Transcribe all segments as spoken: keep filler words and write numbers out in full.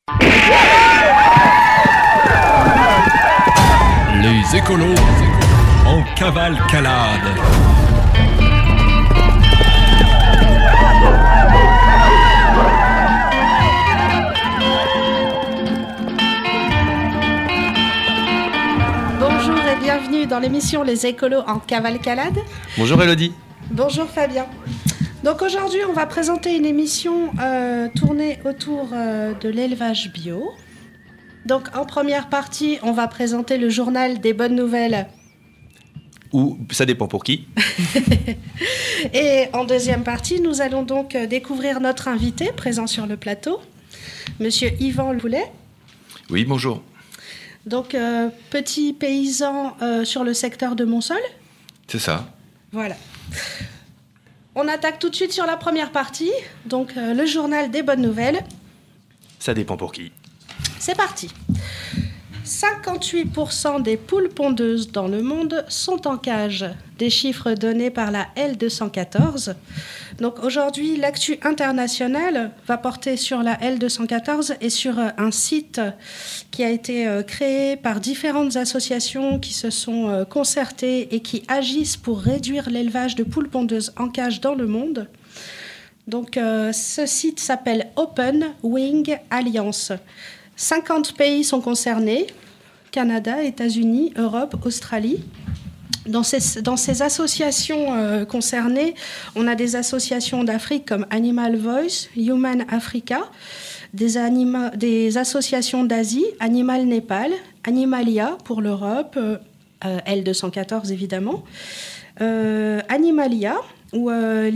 Les écolos en cavalcade. Bonjour et bienvenue dans l'émission Les écolos en cavalcade. Bonjour Elodie. Bonjour Fabien. Donc aujourd'hui, on va présenter une émission euh, tournée autour euh, de l'élevage bio. Donc en première partie, on va présenter le journal des bonnes nouvelles. Ou ça dépend pour qui. Et en deuxième partie, nous allons donc découvrir notre invité présent sur le plateau, Monsieur Yvan Poulet. Oui, bonjour. Donc euh, petit paysan euh, sur le secteur de Monsol. C'est ça. Voilà. On attaque tout de suite sur la première partie, donc euh, le journal des bonnes nouvelles. Ça dépend pour qui. C'est parti. cinquante-huit pour cent des poules pondeuses dans le monde sont en cage. Des chiffres donnés par la L deux cent quatorze. Donc aujourd'hui, l'actu internationale va porter sur la L deux cent quatorze et sur un site qui a été créé par différentes associations qui se sont concertées et qui agissent pour réduire l'élevage de poules pondeuses en cage dans le monde. Donc euh, ce site s'appelle Open Wing Alliance. cinquante pays sont concernés, Canada, États-Unis, Europe, Australie. Dans ces, dans ces associations euh, concernées, on a des associations d'Afrique comme Animal Voice, Human Africa, des, anima, des associations d'Asie, Animal Népal, Animalia pour l'Europe, euh, L deux cent quatorze évidemment, euh, Animalia, ou euh,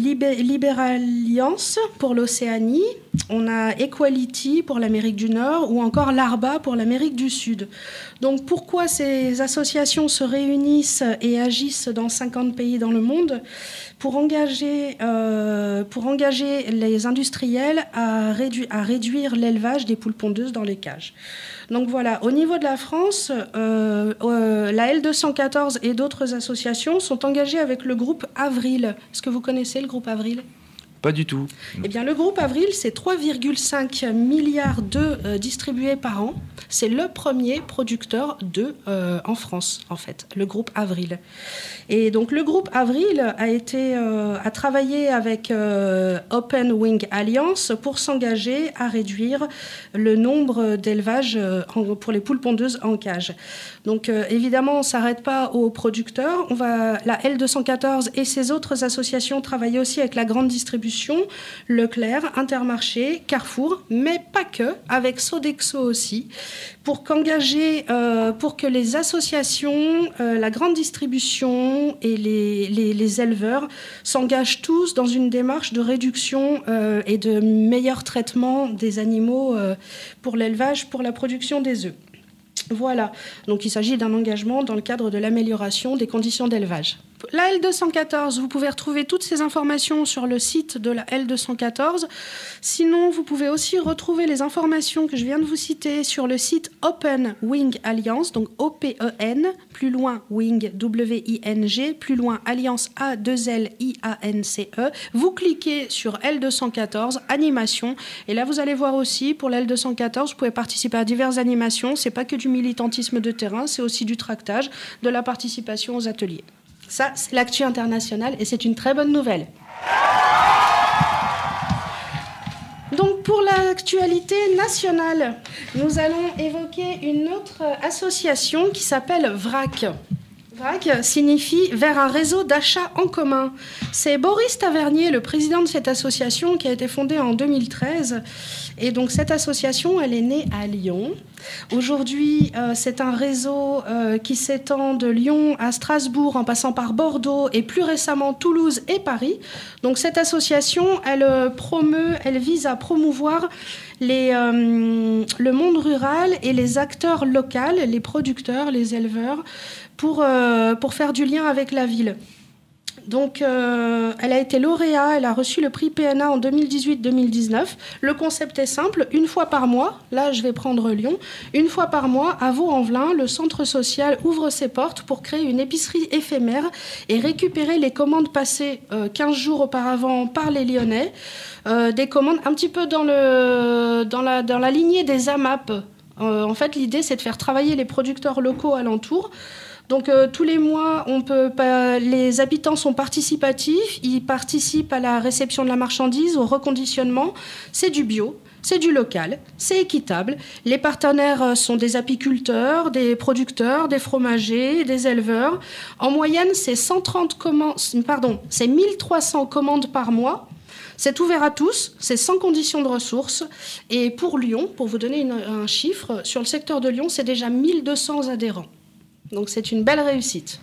Liberalliance pour l'Océanie, on a Equality pour l'Amérique du Nord ou encore l'Arba pour l'Amérique du Sud. Donc pourquoi ces associations se réunissent et agissent dans cinquante pays dans le monde ? Pour engager, euh, pour engager les industriels à, rédu- à réduire l'élevage des poules pondeuses dans les cages. Donc voilà, au niveau de la France, euh, euh, la L deux cent quatorze et d'autres associations sont engagées avec le groupe Avril. Est-ce que vous connaissez le groupe Avril ? Pas du tout. Eh bien, le groupe Avril, c'est trois virgule cinq milliards d'œufs euh, distribués par an. C'est le premier producteur d'œufs euh, en France, en fait, le groupe Avril. Et donc, le groupe Avril a, été, euh, a travaillé avec euh, Open Wing Alliance pour s'engager à réduire le nombre d'élevages euh, pour les poules pondeuses en cage. Donc, euh, évidemment, on ne s'arrête pas aux producteurs. On va, la L deux cent quatorze et ses autres associations travaillent aussi avec la grande distribution, Leclerc, Intermarché, Carrefour, mais pas que, avec Sodexo aussi, pour qu'engager, euh, pour que les associations, euh, la grande distribution et les, les, les éleveurs s'engagent tous dans une démarche de réduction euh, et de meilleur traitement des animaux euh, pour l'élevage, pour la production des œufs. Voilà, donc il s'agit d'un engagement dans le cadre de l'amélioration des conditions d'élevage. La L deux cent quatorze, vous pouvez retrouver toutes ces informations sur le site de la L deux cent quatorze. Sinon, vous pouvez aussi retrouver les informations que je viens de vous citer sur le site Open Wing Alliance, donc O P E N, plus loin Wing, W I N G, plus loin Alliance, A deux L I A N C E. Vous cliquez sur L deux cent quatorze, animation, et là vous allez voir aussi, pour la L deux cent quatorze, vous pouvez participer à diverses animations. C'est pas que du militantisme de terrain, c'est aussi du tractage, de la participation aux ateliers. Ça, c'est l'actu internationale et c'est une très bonne nouvelle. Donc, pour l'actualité nationale, nous allons évoquer une autre association qui s'appelle VRAC. VRAC signifie vers un réseau d'achat en commun. C'est Boris Tavernier, le président de cette association, qui a été fondée en deux mille treize. Et donc cette association, elle est née à Lyon. Aujourd'hui, euh, c'est un réseau euh, qui s'étend de Lyon à Strasbourg, en passant par Bordeaux et plus récemment Toulouse et Paris. Donc cette association, elle euh, promeut, elle vise à promouvoir les, euh, le monde rural et les acteurs locaux, les producteurs, les éleveurs, pour, euh, pour faire du lien avec la ville. Donc, euh, elle a été lauréate, elle a reçu le prix P N A en deux mille dix-huit deux mille dix-neuf. Le concept est simple, une fois par mois, là je vais prendre Lyon, une fois par mois, à Vaux-en-Velin, le centre social ouvre ses portes pour créer une épicerie éphémère et récupérer les commandes passées euh, quinze jours auparavant par les Lyonnais. Euh, des commandes un petit peu dans, le, dans, la, dans la lignée des A M A P. Euh, en fait, l'idée, c'est de faire travailler les producteurs locaux alentours. Donc, euh, tous les mois, on peut pas, les habitants sont participatifs. Ils participent à la réception de la marchandise, au reconditionnement. C'est du bio, c'est du local, c'est équitable. Les partenaires sont des apiculteurs, des producteurs, des fromagers, des éleveurs. En moyenne, c'est cent trente commandes, pardon, c'est mille trois cents commandes par mois. C'est ouvert à tous, c'est sans condition de ressources. Et pour Lyon, pour vous donner une, un chiffre, sur le secteur de Lyon, c'est déjà mille deux cents adhérents. Donc c'est une belle réussite.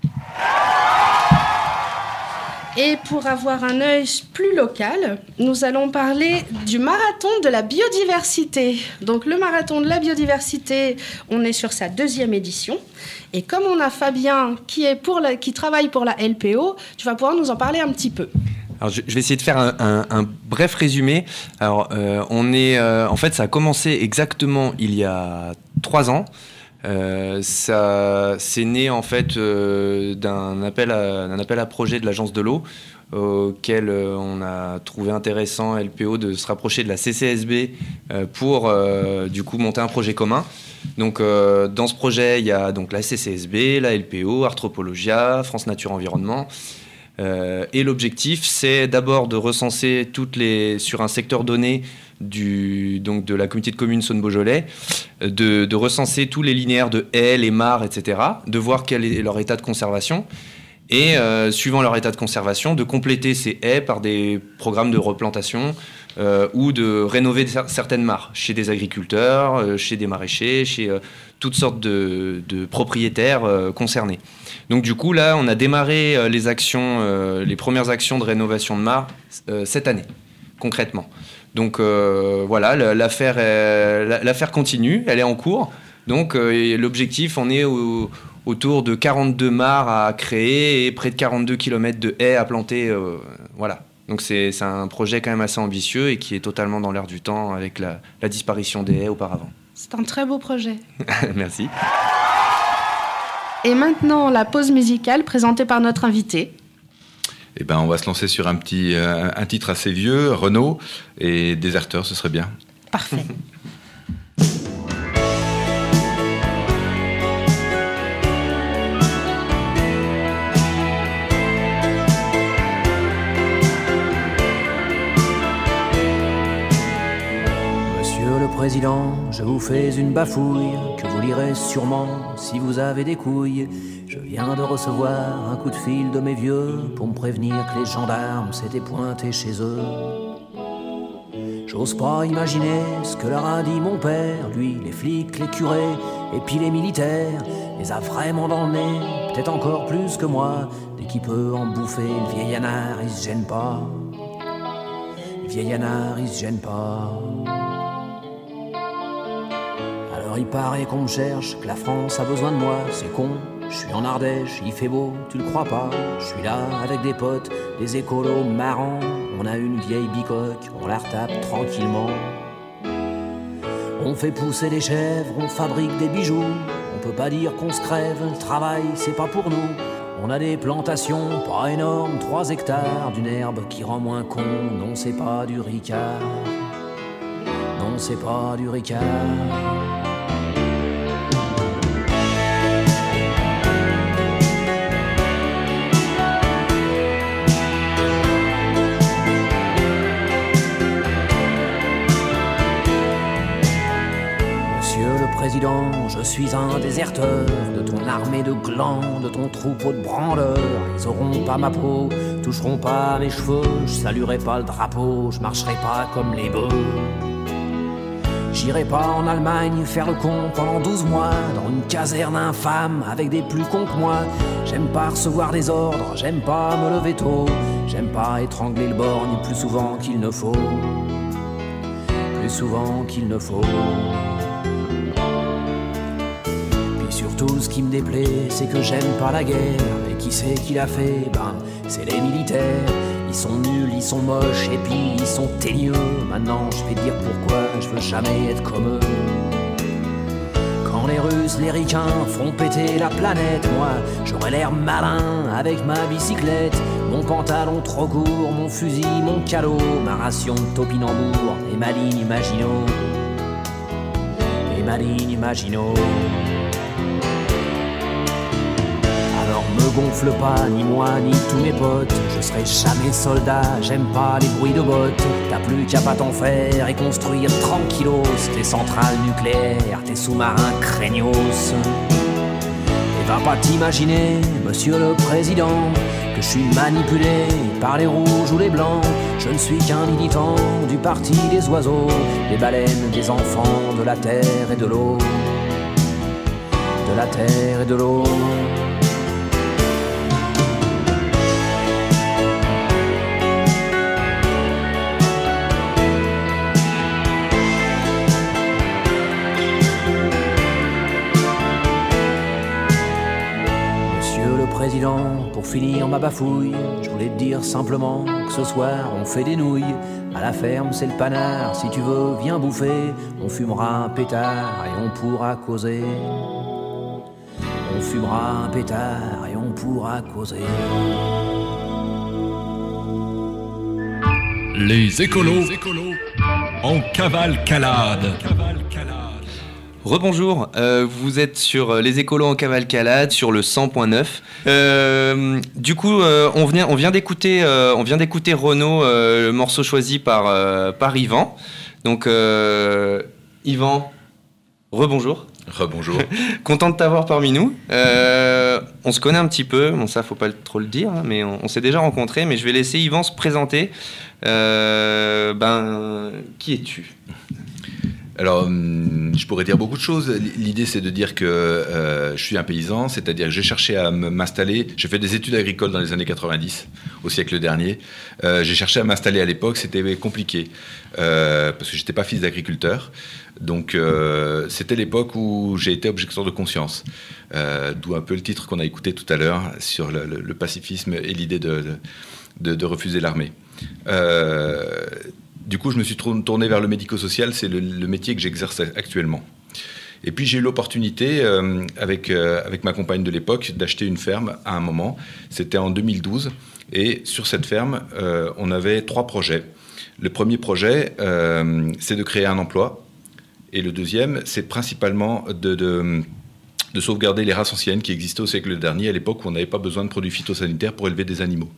Et pour avoir un œil plus local, nous allons parler du marathon de la biodiversité. Donc le marathon de la biodiversité, on est sur sa deuxième édition. Et comme on a Fabien qui, est pour la, qui travaille pour la L P O, tu vas pouvoir nous en parler un petit peu. Alors, je vais essayer de faire un, un, un bref résumé. Alors, euh, on est, euh, en fait, ça a commencé exactement il y a trois ans. Euh, ça, c'est né en fait euh, d'un appel à, d'un appel à projet de l'agence de l'eau auquel euh, on a trouvé intéressant L P O de se rapprocher de la C C S B euh, pour euh, du coup monter un projet commun. Donc euh, dans ce projet il y a donc la C C S B, la L P O, Arthropologia, France Nature Environnement. Euh, et l'objectif, c'est d'abord de recenser toutes les, sur un secteur donné du, donc de la communauté de communes Saône-Beaujolais, de, de recenser tous les linéaires de haies, les mares, et cetera, de voir quel est leur état de conservation, et euh, suivant leur état de conservation, de compléter ces haies par des programmes de replantation euh, ou de rénover certaines mares chez des agriculteurs, euh, chez des maraîchers, chez euh, toutes sortes de, de propriétaires euh, concernés. Donc du coup, là, on a démarré euh, les actions, euh, les premières actions de rénovation de mares euh, cette année, concrètement. Donc euh, voilà, l'affaire, est, l'affaire continue, elle est en cours. Donc euh, l'objectif, on est au, autour de quarante-deux mares à créer et près de quarante-deux kilomètres de haies à planter. Euh, voilà. Donc c'est, c'est un projet quand même assez ambitieux et qui est totalement dans l'air du temps avec la, la disparition des haies auparavant. C'est un très beau projet. Merci. Et maintenant, la pause musicale présentée par notre invité. Eh ben, on va se lancer sur un petit euh, un titre assez vieux, Renaud, et Déserteur, ce serait bien. Parfait. Monsieur le Président, je vous fais une bafouille que vous lirez sûrement si vous avez des couilles. Je viens de recevoir un coup de fil de mes vieux pour me prévenir que les gendarmes s'étaient pointés chez eux. J'ose pas imaginer ce que leur a dit mon père. Lui, les flics, les curés et puis les militaires les a vraiment dans le nez, peut-être encore plus que moi. Dès qu'il peut en bouffer, le vieil anard, il se gêne pas. Le vieil anard, il se gêne pas. Alors il paraît qu'on me cherche, que la France a besoin de moi, c'est con. Je suis en Ardèche, il fait beau, tu le crois pas. Je suis là avec des potes, des écolos marrants. On a une vieille bicoque, on la retape tranquillement. On fait pousser des chèvres, on fabrique des bijoux. On peut pas dire qu'on se crève, le travail c'est pas pour nous. On a des plantations, pas énormes, trois hectares, d'une herbe qui rend moins con. Non c'est pas du ricard, non c'est pas du ricard. Président, je suis un déserteur de ton armée de glands, de ton troupeau de branleurs. Ils auront pas ma peau, toucheront pas mes cheveux. Je saluerai pas le drapeau, je marcherai pas comme les bœufs. J'irai pas en Allemagne faire le con pendant douze mois dans une caserne infâme avec des plus cons que moi. J'aime pas recevoir des ordres, j'aime pas me lever tôt. J'aime pas étrangler le borgne plus souvent qu'il ne faut. Plus souvent qu'il ne faut. surtout ce qui me déplaît, c'est que j'aime pas la guerre. Et qui c'est qui l'a fait? Ben, c'est les militaires. Ils sont nuls, ils sont moches, et puis ils sont teigneux. Maintenant, je vais te dire pourquoi je veux jamais être comme eux. Quand les Russes, les Ricains feront péter la planète, moi, j'aurai l'air malin avec ma bicyclette. Mon pantalon trop court, mon fusil, mon calot, ma ration de topinambour et ma ligne Maginot. Et ma ligne Maginot. Alors me gonfle pas, ni moi, ni tous mes potes. Je serai jamais soldat, j'aime pas les bruits de bottes. T'as plus qu'à pas t'en faire et construire tranquillos tes centrales nucléaires, tes sous-marins craignos. Et va pas t'imaginer, monsieur le président, que je suis manipulé par les rouges ou les blancs. Je ne suis qu'un militant du parti des oiseaux, des baleines, des enfants, de la terre et de l'eau. De la terre et de l'eau. Président, pour finir ma bafouille, je voulais te dire simplement que ce soir on fait des nouilles. À la ferme c'est le panard, si tu veux viens bouffer. On fumera un pétard et on pourra causer. On fumera un pétard et on pourra causer. Les écolos, Les écolos en cavalcalade. Rebonjour, euh, vous êtes sur Les Écolos en cavalcalade, sur le cent point neuf. Euh, du coup, euh, on, vient, on vient d'écouter, euh, on vient d'écouter Renaud, euh, le morceau choisi par, euh, par Yvan. Donc, euh, Yvan, rebonjour. Rebonjour. Content de t'avoir parmi nous. Euh, on se connaît un petit peu, bon ça faut pas trop le dire, hein, mais on, on s'est déjà rencontrés, mais je vais laisser Yvan se présenter. Euh, ben, qui es-tu ? Alors, je pourrais dire beaucoup de choses. L'idée, c'est de dire que euh, je suis un paysan, c'est-à-dire que j'ai cherché à m'installer. J'ai fait des études agricoles dans les années quatre-vingt-dix, au siècle dernier. Euh, j'ai cherché à m'installer à l'époque, c'était compliqué, euh, parce que je n'étais pas fils d'agriculteur. Donc, euh, c'était l'époque où j'ai été objecteur de conscience. Euh, d'où un peu le titre qu'on a écouté tout à l'heure sur le, le, le pacifisme et l'idée de, de, de refuser l'armée. Euh, Du coup, je me suis tourné vers le médico-social, c'est le, le métier que j'exerce actuellement. Et puis, j'ai eu l'opportunité, euh, avec, euh, avec ma compagne de l'époque, d'acheter une ferme à un moment. C'était en deux mille douze. Et sur cette ferme, euh, on avait trois projets. Le premier projet, euh, c'est de créer un emploi. Et le deuxième, c'est principalement de, de, de sauvegarder les races anciennes qui existaient au siècle dernier, à l'époque où on n'avait pas besoin de produits phytosanitaires pour élever des animaux.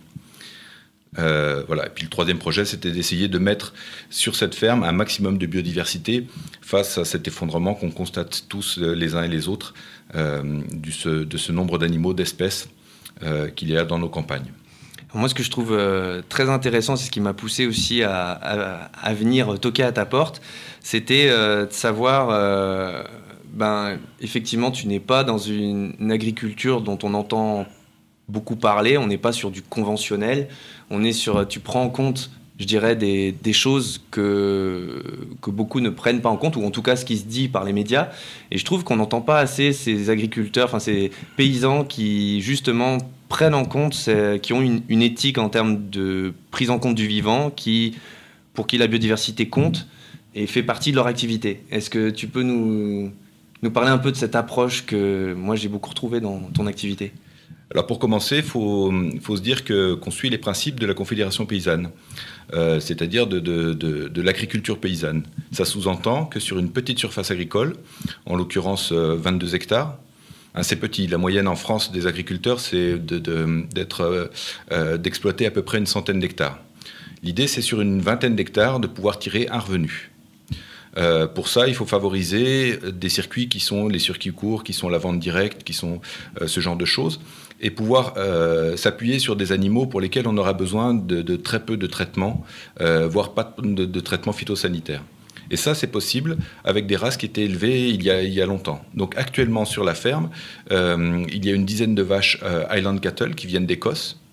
Euh, voilà. Et puis le troisième projet, c'était d'essayer de mettre sur cette ferme un maximum de biodiversité face à cet effondrement qu'on constate tous les uns et les autres euh, du, ce, de ce nombre d'animaux, d'espèces euh, qu'il y a dans nos campagnes. Moi, ce que je trouve euh, très intéressant, c'est ce qui m'a poussé aussi à, à, à venir toquer à ta porte, c'était euh, de savoir, euh, ben, effectivement, tu n'es pas dans une, une agriculture dont on entend beaucoup parler, on n'est pas sur du conventionnel, on est sur, tu prends en compte, je dirais, des, des choses que, que beaucoup ne prennent pas en compte, ou en tout cas ce qui se dit par les médias, et je trouve qu'on n'entend pas assez ces agriculteurs, enfin ces paysans qui justement prennent en compte, qui ont une, une éthique en termes de prise en compte du vivant, qui, pour qui la biodiversité compte et fait partie de leur activité. Est-ce que tu peux nous, nous parler un peu de cette approche que moi j'ai beaucoup retrouvée dans ton activité ? Alors pour commencer, il faut, faut se dire que, qu'on suit les principes de la Confédération paysanne, euh, c'est-à-dire de, de, de, de l'agriculture paysanne. Ça sous-entend que sur une petite surface agricole, en l'occurrence euh, vingt-deux hectares, hein, c'est petit. La moyenne en France des agriculteurs, c'est de, de, d'être, euh, d'exploiter à peu près une centaine d'hectares. L'idée, c'est sur une vingtaine d'hectares de pouvoir tirer un revenu. Euh, pour ça, il faut favoriser des circuits qui sont les circuits courts, qui sont la vente directe, qui sont euh, ce genre de choses, et pouvoir euh, s'appuyer sur des animaux pour lesquels on aura besoin de, de très peu de traitements, euh, voire pas de, de traitements phytosanitaires. Et ça, c'est possible avec des races qui étaient élevées il y a, il y a longtemps. Donc actuellement, sur la ferme, euh, il y a une dizaine de vaches euh, Highland Cattle qui viennent d'Écosse,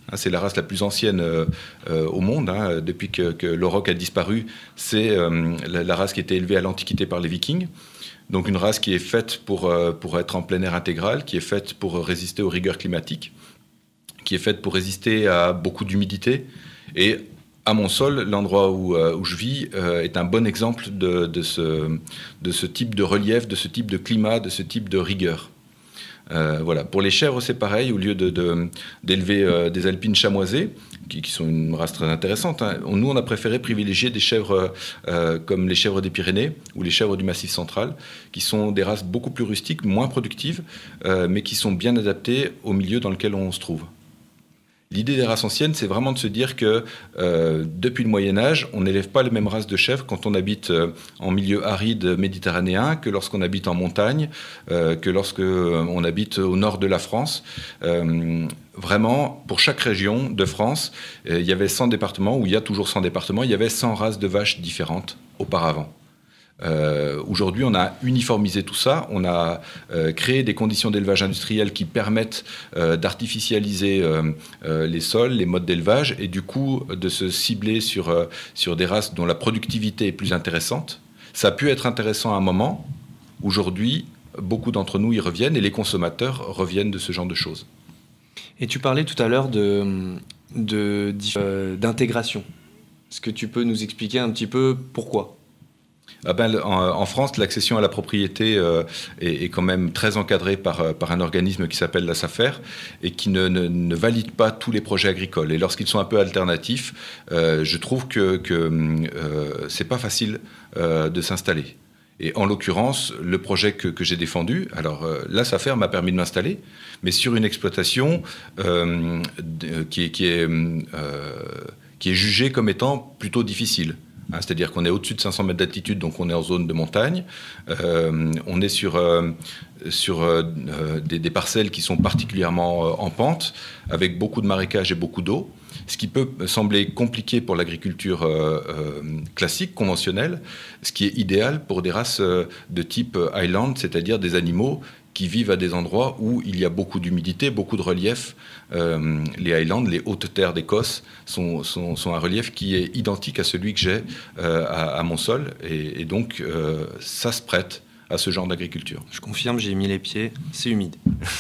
C'est la race la plus ancienne euh, euh, au monde. Hein. Depuis que, que l'auroch a disparu, c'est euh, la, la race qui était élevée à l'Antiquité par les Vikings. Donc une race qui est faite pour, euh, pour être en plein air intégral, qui est faite pour résister aux rigueurs climatiques, qui est faite pour résister à beaucoup d'humidité. Et à Mont-Sol, l'endroit où, euh, où je vis, euh, est un bon exemple de, de, ce, de ce type de relief, de ce type de climat, de ce type de rigueur. Euh, voilà. Pour les chèvres, c'est pareil. Au lieu de, de, d'élever euh, des alpines chamoisées, qui, qui sont une race très intéressante, hein, nous, on a préféré privilégier des chèvres euh, comme les chèvres des Pyrénées ou les chèvres du Massif central, qui sont des races beaucoup plus rustiques, moins productives, euh, mais qui sont bien adaptées au milieu dans lequel on se trouve. L'idée des races anciennes, c'est vraiment de se dire que euh, depuis le Moyen-Âge, on n'élève pas les mêmes races de chèvres quand on habite euh, en milieu aride méditerranéen que lorsqu'on habite en montagne, euh, que lorsqu'on habite au nord de la France. Euh, vraiment, pour chaque région de France, euh, il y avait cent départements, ou il y a toujours cent départements, il y avait cent races de vaches différentes auparavant. Euh, aujourd'hui, on a uniformisé tout ça, on a euh, créé des conditions d'élevage industriel qui permettent euh, d'artificialiser euh, euh, les sols, les modes d'élevage, et du coup de se cibler sur, euh, sur des races dont la productivité est plus intéressante. Ça a pu être intéressant à un moment. Aujourd'hui, beaucoup d'entre nous y reviennent, et les consommateurs reviennent de ce genre de choses. Et tu parlais tout à l'heure de, de, euh, d'intégration. Est-ce que tu peux nous expliquer un petit peu pourquoi ? Ah ben, en, en France, l'accession à la propriété euh, est, est quand même très encadrée par, par un organisme qui s'appelle la SAFER et qui ne, ne, ne valide pas tous les projets agricoles. Et lorsqu'ils sont un peu alternatifs, euh, je trouve que, que euh, c'est pas facile euh, de s'installer. Et en l'occurrence, le projet que, que j'ai défendu, alors euh, la SAFER m'a permis de m'installer, mais sur une exploitation euh, de, qui est, qui est, euh, qui est jugée comme étant plutôt difficile. Hein, c'est-à-dire qu'on est au-dessus de cinq cents mètres d'altitude, donc on est en zone de montagne. Euh, on est sur, euh, sur euh, des, des parcelles qui sont particulièrement euh, en pente, avec beaucoup de marécages et beaucoup d'eau. Ce qui peut sembler compliqué pour l'agriculture euh, euh, classique, conventionnelle, ce qui est idéal pour des races euh, de type highland, c'est-à-dire des animaux qui vivent à des endroits où il y a beaucoup d'humidité, beaucoup de relief. Euh, les Highlands, les hautes terres d'Écosse, sont, sont, sont un relief qui est identique à celui que j'ai euh, à, à Mont-Sol. Et, et donc, euh, ça se prête à ce genre d'agriculture. Je confirme, j'ai mis les pieds, c'est humide.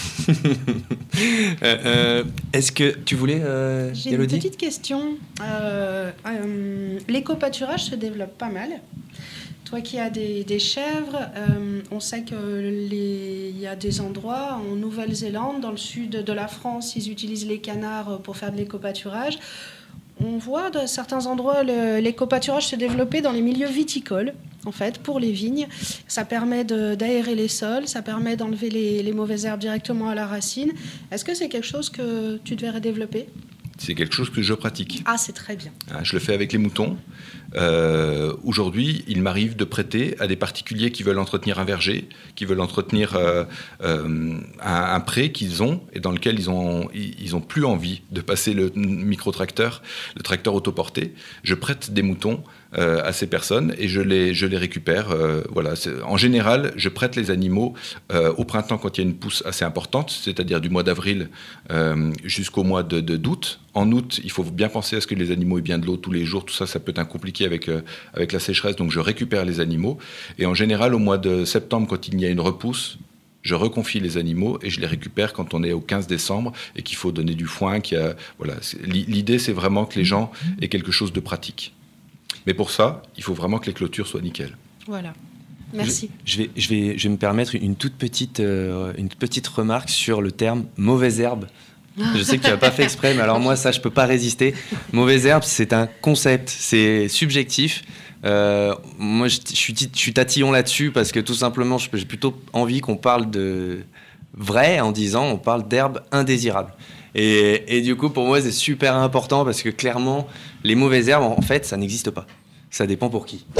euh, euh, est-ce que tu voulais, euh, J'ai Élodie ? une petite question. Euh, euh, l'éco-pâturage se développe pas mal. Toi qui as des, des chèvres, euh, on sait qu'il y a des endroits en Nouvelle-Zélande, dans le sud de la France, ils utilisent les canards pour faire de l'éco-pâturage. On voit dans certains endroits le, l'éco-pâturage se développer dans les milieux viticoles, en fait, pour les vignes. Ça permet de, d'aérer les sols, ça permet d'enlever les, les mauvaises herbes directement à la racine. Est-ce que c'est quelque chose que tu devrais développer ? C'est quelque chose que je pratique. Ah, c'est très bien. Je le fais avec les moutons. Euh, aujourd'hui, il m'arrive de prêter à des particuliers qui veulent entretenir un verger, qui veulent entretenir euh, euh, un, un pré qu'ils ont et dans lequel ils ont, ils ont plus envie de passer le micro-tracteur, le tracteur autoporté. Je prête des moutons euh, à ces personnes et je les, je les récupère. Euh, voilà. C'est, en général, je prête les animaux euh, au printemps quand il y a une pousse assez importante, c'est-à-dire du mois d'avril euh, jusqu'au mois de, de, d'août. En août, il faut bien penser à ce que les animaux aient bien de l'eau tous les jours. Tout ça, ça peut être compliqué avec, euh, avec la sécheresse. Donc, je récupère les animaux. Et en général, au mois de septembre, quand il y a une repousse, je reconfie les animaux et je les récupère quand on est au quinze décembre et qu'il faut donner du foin. Qu'il y a, voilà. L'idée, c'est vraiment que les gens aient quelque chose de pratique. Mais pour ça, il faut vraiment que les clôtures soient nickel. Voilà. Merci. Je, je, vais, je, vais, je vais me permettre une toute petite, euh, une petite remarque sur le terme « mauvaise herbe ». Je sais que tu n'as pas fait exprès, mais alors moi, ça, je ne peux pas résister. Mauvaise herbe, c'est un concept, c'est subjectif. Euh, moi, je, je, suis, je suis tatillon là-dessus parce que tout simplement, j'ai plutôt envie qu'on parle de vrai en disant on parle d'herbe indésirable. Et, et du coup, pour moi, c'est super important parce que clairement, les mauvaises herbes, en fait, ça n'existe pas. Ça dépend pour qui.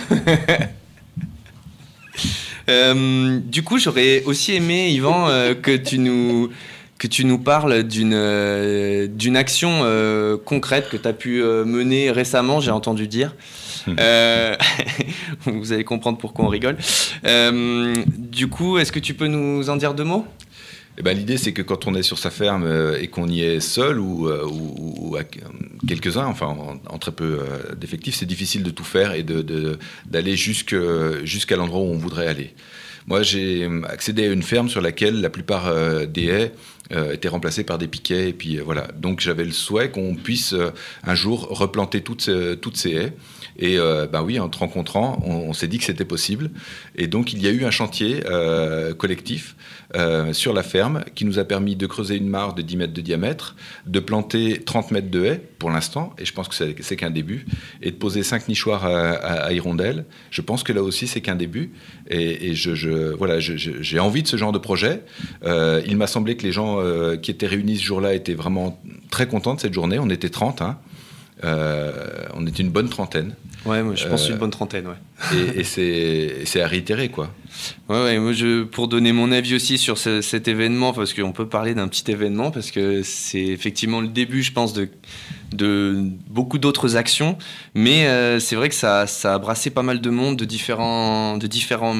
euh, du coup, j'aurais aussi aimé, Yvan, euh, que tu nous... que tu nous parles d'une, euh, d'une action euh, concrète que tu as pu euh, mener récemment, j'ai entendu dire. Euh, vous allez comprendre pourquoi on rigole. Euh, du coup, est-ce que tu peux nous en dire deux mots ? Eh ben, l'idée, c'est que quand on est sur sa ferme euh, et qu'on y est seul ou, euh, ou, ou à quelques-uns, enfin en, en très peu euh, d'effectifs, c'est difficile de tout faire et de, de, d'aller jusque, jusqu'à l'endroit où on voudrait aller. Moi, j'ai accédé à une ferme sur laquelle la plupart euh, des haies euh, étaient remplacées par des piquets. Et puis, euh, voilà. Donc, j'avais le souhait qu'on puisse euh, un jour replanter toutes ces, toutes ces haies. Et euh, ben oui, en te rencontrant, on, on s'est dit que c'était possible. Et donc, il y a eu un chantier euh, collectif euh, sur la ferme qui nous a permis de creuser une mare de dix mètres de diamètre, de planter trente mètres de haies pour l'instant, et je pense que c'est, c'est qu'un début, et de poser cinq nichoirs à, à, à hirondelles. Je pense que là aussi, c'est qu'un début. Et, et je, je, voilà, je, je, j'ai envie de ce genre de projet. Euh, il m'a semblé que les gens euh, qui étaient réunis ce jour-là étaient vraiment très contents de cette journée. On était trente, hein. Euh, on était une bonne trentaine. Ouais, moi, je pense euh, une bonne trentaine, ouais. Et, et, c'est, et c'est à réitérer, quoi. Ouais, ouais, moi, je, pour donner mon avis aussi sur ce, cet événement, parce qu'on peut parler d'un petit événement, parce que c'est effectivement le début, je pense, de, de beaucoup d'autres actions, mais euh, c'est vrai que ça, ça a brassé pas mal de monde de différents, de différents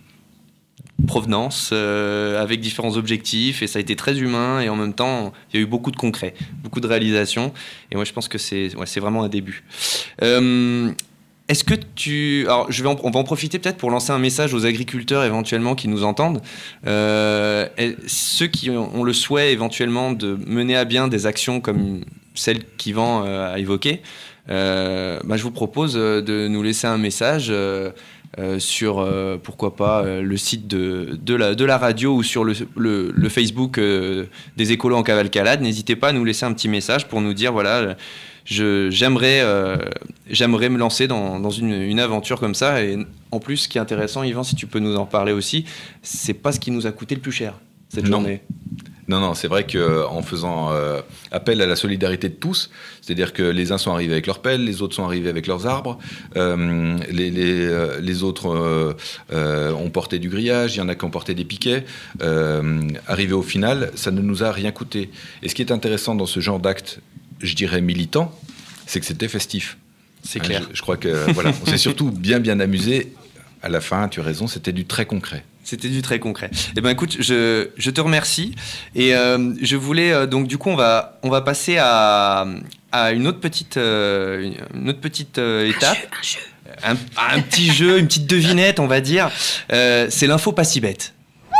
provenances, euh, avec différents objectifs, et ça a été très humain, et en même temps, il y a eu beaucoup de concret, beaucoup de réalisations, et moi je pense que c'est, ouais, c'est vraiment un début. Euh, Est-ce que tu... Alors, je vais en... on va en profiter peut-être pour lancer un message aux agriculteurs éventuellement qui nous entendent. Euh, ceux qui ont le souhait éventuellement de mener à bien des actions comme celle qu'Yvan euh, a évoquée, euh, bah, je vous propose de nous laisser un message euh, euh, sur, euh, pourquoi pas, euh, le site de, de, la, de la radio ou sur le, le, le Facebook euh, des écolos en cavalcade. N'hésitez pas à nous laisser un petit message pour nous dire, voilà... Je, j'aimerais, euh, j'aimerais me lancer dans, dans une, une aventure comme ça. Et en plus, ce qui est intéressant, Yvan, si tu peux nous en parler aussi, c'est pas ce qui nous a coûté le plus cher cette non. journée. Non, non, c'est vrai qu'en faisant euh, appel à la solidarité de tous, c'est-à-dire que les uns sont arrivés avec leurs pelles, les autres sont arrivés avec leurs arbres, euh, les, les, euh, les autres euh, euh, ont porté du grillage, il y en a qui ont porté des piquets. Euh, arrivé au final, ça ne nous a rien coûté. Et ce qui est intéressant dans ce genre d'acte, je dirais militant, c'est que c'était festif. C'est hein, clair. Je, je crois que voilà, on s'est surtout bien bien amusé. À la fin, tu as raison, c'était du très concret. C'était du très concret. Eh ben écoute, je, je te remercie et euh, je voulais euh, donc du coup on va on va passer à, à une autre petite euh, une autre petite euh, étape. Un jeu, un, un petit jeu, une petite devinette, on va dire. Euh, c'est l'info pas si bête.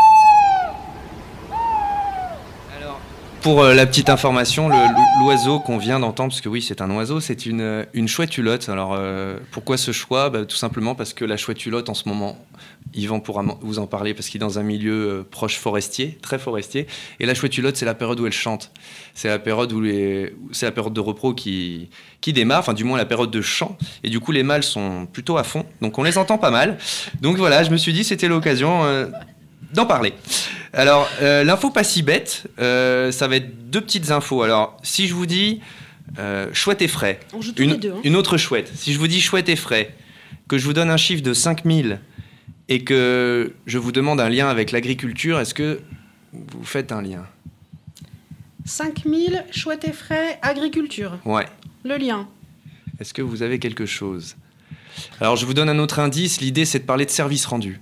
Pour euh, la petite information, le, l'oiseau qu'on vient d'entendre, parce que oui, c'est un oiseau, c'est une, une chouette-hulotte. Alors, euh, pourquoi ce choix ? Bah, tout simplement parce que la chouette-hulotte, en ce moment, Yvan pourra vous en parler, parce qu'il est dans un milieu euh, proche forestier, très forestier. Et la chouette-hulotte, c'est la période où elle chante. C'est la période, où les, c'est la période de repos qui, qui démarre, enfin, du moins la période de chant. Et du coup, les mâles sont plutôt à fond, donc on les entend pas mal. Donc voilà, je me suis dit, c'était l'occasion... Euh, d'en parler. Alors, euh, l'info pas si bête, euh, ça va être deux petites infos. Alors, si je vous dis euh, chouette et frais, on joue tous une, les deux, hein. une autre chouette. Si je vous dis chouette et frais, que je vous donne un chiffre de cinq mille et que je vous demande un lien avec l'agriculture, est-ce que vous faites un lien ? cinq mille, chouette et frais, agriculture. Ouais. Le lien. Est-ce que vous avez quelque chose ? Alors, je vous donne un autre indice. L'idée, c'est de parler de service rendu.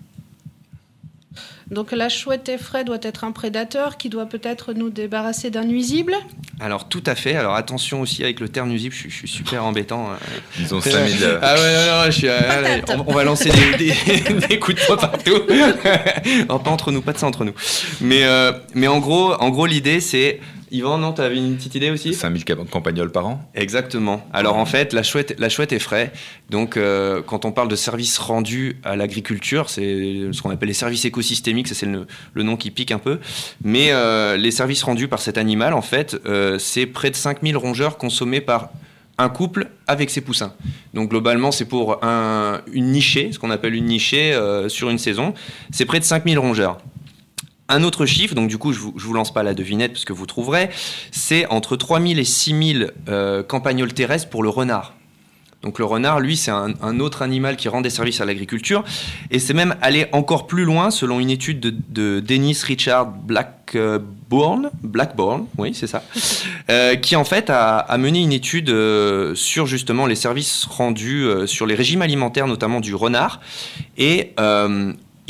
Donc la chouette et frais doit être un prédateur qui doit peut-être nous débarrasser d'un nuisible. Alors tout à fait. Alors attention aussi avec le terme nuisible, je suis, je suis super embêtant. Ils ont cinq mille. Ah ouais, non, non, je suis, allez, on, on va lancer des, des, des coups de poing partout. Alors, pas entre nous, pas de ça entre nous. Mais, euh, mais en gros, en gros l'idée c'est... Yvan, non, tu avais une petite idée aussi ? cinq mille campagnols par an ? Exactement. Alors en fait, la chouette, la chouette est frais. Donc euh, quand on parle de services rendus à l'agriculture, c'est ce qu'on appelle les services écosystémiques, ça c'est le, le nom qui pique un peu. Mais euh, les services rendus par cet animal, en fait, euh, c'est près de cinq mille rongeurs consommés par un couple avec ses poussins. Donc globalement, c'est pour un, une nichée, ce qu'on appelle une nichée euh, sur une saison. C'est près de cinq mille rongeurs. Un autre chiffre, donc du coup je ne vous, vous lance pas la devinette parce que vous trouverez, c'est entre trois mille et six mille euh, campagnols terrestres pour le renard. Donc le renard, lui, c'est un, un autre animal qui rend des services à l'agriculture. Et c'est même aller encore plus loin, selon une étude de, de Dennis Richard Blackburn, Blackburn, oui, c'est ça, euh, qui en fait a, a mené une étude euh, sur justement les services rendus, euh, sur les régimes alimentaires, notamment du renard. Et... Euh,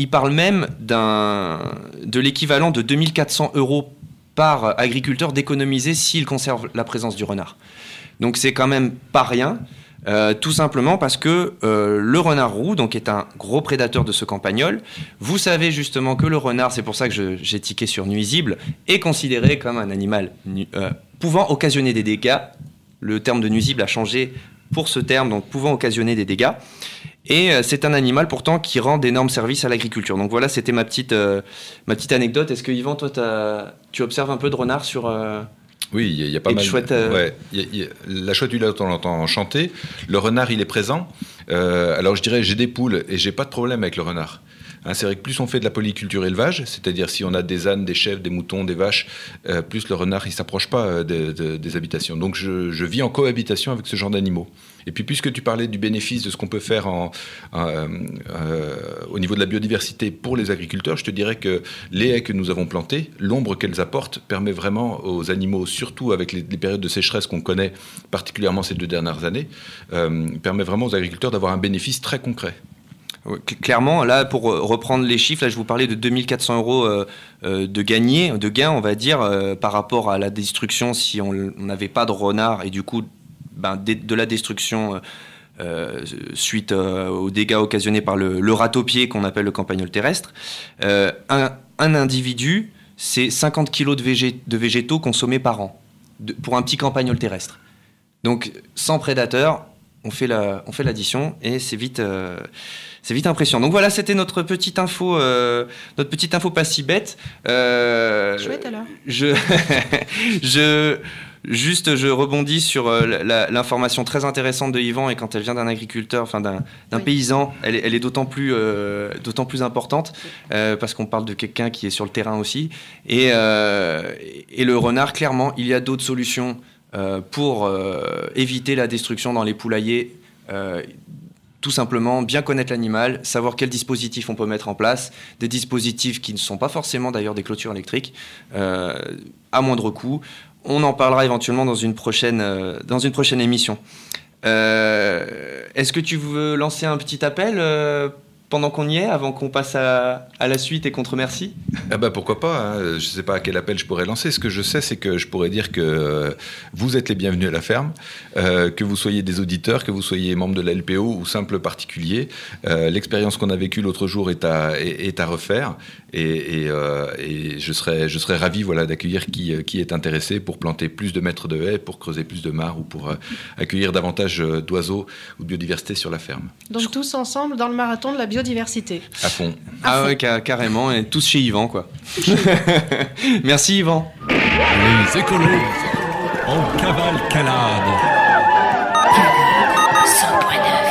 il parle même d'un, de l'équivalent de deux mille quatre cents euros par agriculteur d'économiser s'il conserve la présence du renard. Donc c'est quand même pas rien, euh, tout simplement parce que euh, le renard roux donc, est un gros prédateur de ce campagnol. Vous savez justement que le renard, c'est pour ça que je, j'ai tiqué sur nuisible, est considéré comme un animal nu, euh, pouvant occasionner des dégâts. Le terme de nuisible a changé pour ce terme, donc pouvant occasionner des dégâts. Et euh, c'est un animal pourtant qui rend d'énormes services à l'agriculture. Donc voilà, c'était ma petite, euh, ma petite anecdote. Est-ce que Yvan, toi, t'as, tu observes un peu de renard sur... Euh, oui, il y, y a pas et mal. De chouette, euh... ouais, y a, y a, la chouette, tu l'entends chanter. Le renard, il est présent. Euh, alors je dirais, j'ai des poules et j'ai pas de problème avec le renard. Hein, c'est vrai que plus on fait de la polyculture élevage, c'est-à-dire si on a des ânes, des chèvres, des moutons, des vaches, euh, plus le renard il s'approche pas euh, de, de, des habitations. Donc je, je vis en cohabitation avec ce genre d'animaux. Et puis puisque tu parlais du bénéfice de ce qu'on peut faire en, en, euh, euh, au niveau de la biodiversité pour les agriculteurs, je te dirais que les haies que nous avons plantées, l'ombre qu'elles apportent permet vraiment aux animaux, surtout avec les, les périodes de sécheresse qu'on connaît particulièrement ces deux dernières années, euh, permet vraiment aux agriculteurs d'avoir un bénéfice très concret. Clairement, là, pour reprendre les chiffres, là, je vous parlais de deux mille quatre cents euros euh, euh, de gagnés, de gains, on va dire, euh, par rapport à la destruction si on n'avait pas de renard et du coup, ben, de, de la destruction euh, suite euh, aux dégâts occasionnés par le, le ratopier qu'on appelle le campagnol terrestre. Euh, un, un individu, c'est cinquante kilos de, végé, de végétaux consommés par an de, pour un petit campagnol terrestre. Donc, sans prédateur, on fait, la, on fait l'addition et c'est vite... Euh, C'est vite impressionnant. Donc voilà, c'était notre petite info, euh, notre petite info pas si bête. Euh, Chouette alors. Je, je, juste, je rebondis sur euh, la, l'information très intéressante de Yvan et quand elle vient d'un agriculteur, enfin d'un, d'un oui. paysan, elle est, elle est d'autant plus, euh, d'autant plus importante euh, parce qu'on parle de quelqu'un qui est sur le terrain aussi. Et, euh, et le renard, clairement, il y a d'autres solutions euh, pour euh, éviter la destruction dans les poulaillers. Euh, Tout simplement, bien connaître l'animal, savoir quels dispositifs on peut mettre en place, des dispositifs qui ne sont pas forcément d'ailleurs des clôtures électriques, euh, à moindre coût. On en parlera éventuellement dans une prochaine, euh, dans une prochaine émission. Euh, est-ce que tu veux lancer un petit appel euh, pendant qu'on y est, avant qu'on passe à, à la suite et qu'on te remercie ? Ah bah pourquoi pas, hein. Je ne sais pas à quel appel je pourrais lancer. Ce que je sais, c'est que je pourrais dire que euh, vous êtes les bienvenus à la ferme, euh, que vous soyez des auditeurs, que vous soyez membre de la L P O ou simple particulier. Euh, l'expérience qu'on a vécue l'autre jour est à, est, est à refaire et, et, euh, et je serais, je serais ravi voilà, d'accueillir qui, qui est intéressé pour planter plus de mètres de haies, pour creuser plus de mares ou pour euh, accueillir davantage d'oiseaux ou de biodiversité sur la ferme. Donc je... tous ensemble dans le marathon de la biodiversité. Diversité. À fond. Ah ouais, carrément, et tous chez Yvan, quoi. Merci Yvan. Les écolos en cavalcade. cent point neuf.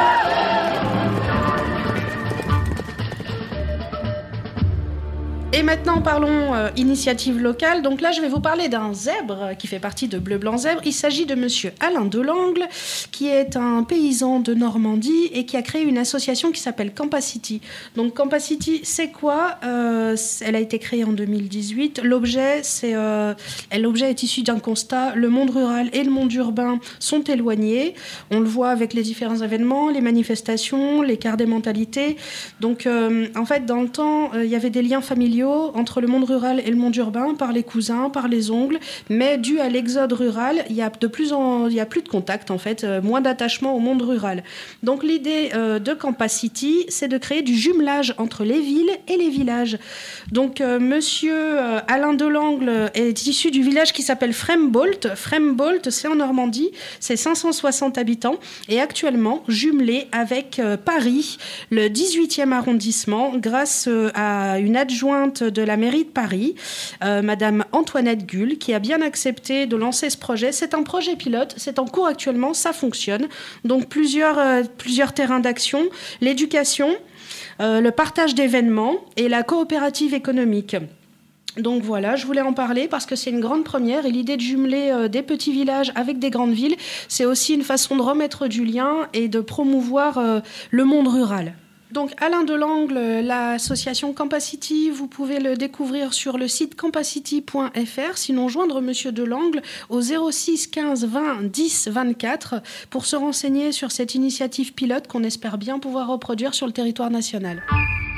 Et maintenant, parlons euh, initiative locale. Donc là, je vais vous parler d'un zèbre qui fait partie de Bleu Blanc Zèbre. Il s'agit de monsieur Alain Delangle, qui est un paysan de Normandie et qui a créé une association qui s'appelle Campacity. Donc Campacity, c'est quoi ? euh, Elle a été créée en deux mille dix-huit. L'objet, c'est, euh, l'objet est issu d'un constat. Le monde rural et le monde urbain sont éloignés. On le voit avec les différents événements, les manifestations, l'écart des mentalités. Donc, euh, en fait, dans le temps, euh, il y avait des liens familiaux entre le monde rural et le monde urbain, par les cousins, par les oncles, mais dû à l'exode rural, il y a de plus en, il y a plus de contact en fait, euh, moins d'attachement au monde rural. Donc l'idée euh, de Campacity, c'est de créer du jumelage entre les villes et les villages. Donc euh, monsieur euh, Alain Delangle est issu du village qui s'appelle Frembolt. Frembolt, c'est en Normandie, c'est cinq cent soixante habitants et actuellement jumelé avec euh, Paris, le dix-huitième arrondissement, grâce euh, à une adjointe de la mairie de Paris, euh, Madame Antoinette Gull, qui a bien accepté de lancer ce projet. C'est un projet pilote, c'est en cours actuellement, ça fonctionne. Donc plusieurs, euh, plusieurs terrains d'action, l'éducation, euh, le partage d'événements et la coopérative économique. Donc voilà, je voulais en parler parce que c'est une grande première et l'idée de jumeler euh, des petits villages avec des grandes villes, c'est aussi une façon de remettre du lien et de promouvoir euh, le monde rural. Donc Alain Delangle, l'association Campacity, vous pouvez le découvrir sur le site campacity point f r, sinon joindre monsieur Delangle au zéro six quinze vingt dix vingt-quatre pour se renseigner sur cette initiative pilote qu'on espère bien pouvoir reproduire sur le territoire national.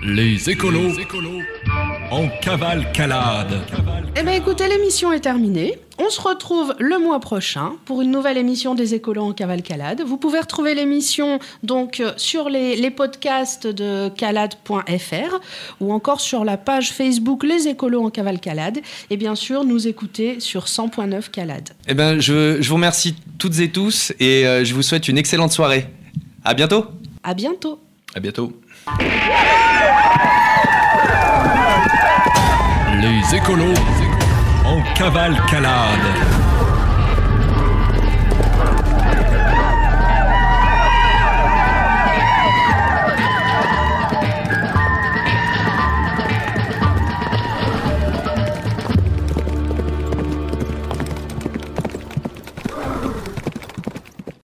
Les écolos en cavalcade. Eh bien écoutez, l'émission est terminée. On se retrouve le mois prochain pour une nouvelle émission des écolos en cavalcade. Vous pouvez retrouver l'émission donc sur les, les podcasts de calade point f r ou encore sur la page Facebook Les écolos en cavalcade. Et bien sûr, nous écouter sur cent point neuf Calade. Eh ben, je, je vous remercie toutes et tous et euh, je vous souhaite une excellente soirée. À bientôt. À bientôt. À bientôt. Les écolos en cavalcade.